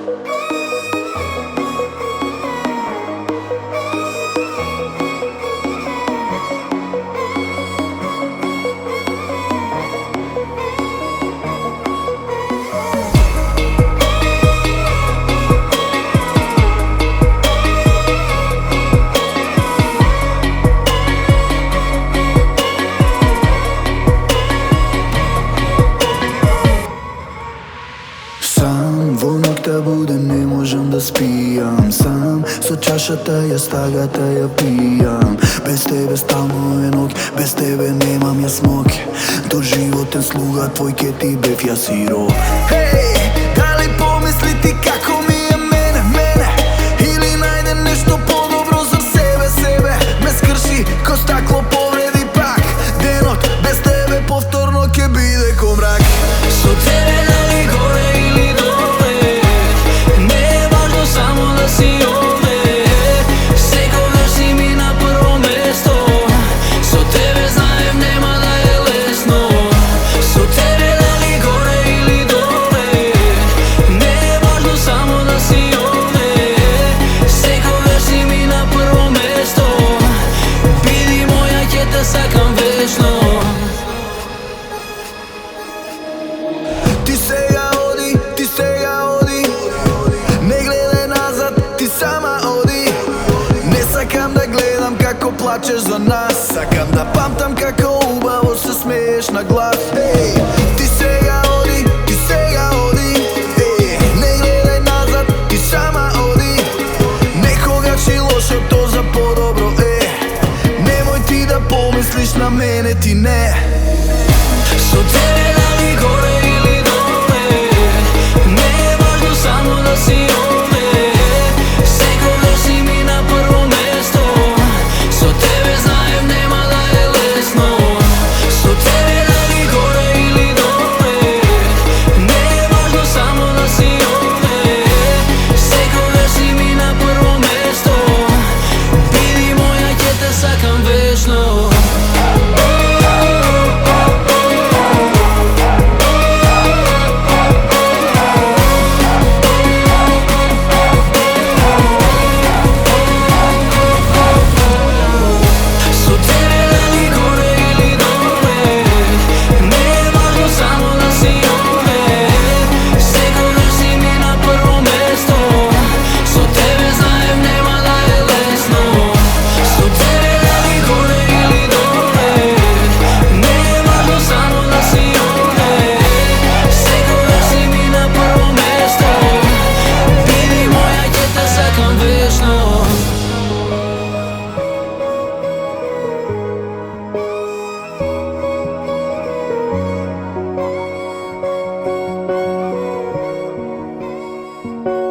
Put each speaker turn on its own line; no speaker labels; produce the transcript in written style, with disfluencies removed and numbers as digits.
Во ноќта буде не можам да спијам сам, со чашата ја стагата ја пијам. Без тебе стално е ноќ, без тебе немам ја смог. Доживотен слуга твој ке ти бев ја сирот. Хеј, дали помисли ти како ми е мене, или најде нешто подобро за себе, ме скрши ко стакло повреди пак. Денот без тебе повторно ке биде ко мрак.
Со тебе дали горе или доле, не е важно само да си овде. Секогаш си ми на прво место, со тебе знаем нема да е лесно. Со тебе дали горе или доле, не е важно само да си овде. Секогаш си ми на прво место, биди моја ќе те сакам вечно.
Ти сега оди, не гледај назад, ти сама оди. Не сакам да гледам како плачеш за нас, сакам да памтам како убаво се смееш на глас. Ти сега оди, не гледај назад, ти сама оди. Некогаш и лошото за подобро е, немој ти да помислиш на мене, ти не.
Со тебе дали горе или доле, не е важно само да си овде. Секогаш си ми на прво место, со тебе знаем нема да е лесно. Со тебе дали горе или доле, не е важно само да си овде. Секогаш си ми на прво место, биди моја ќе те сакам вечно.
Ти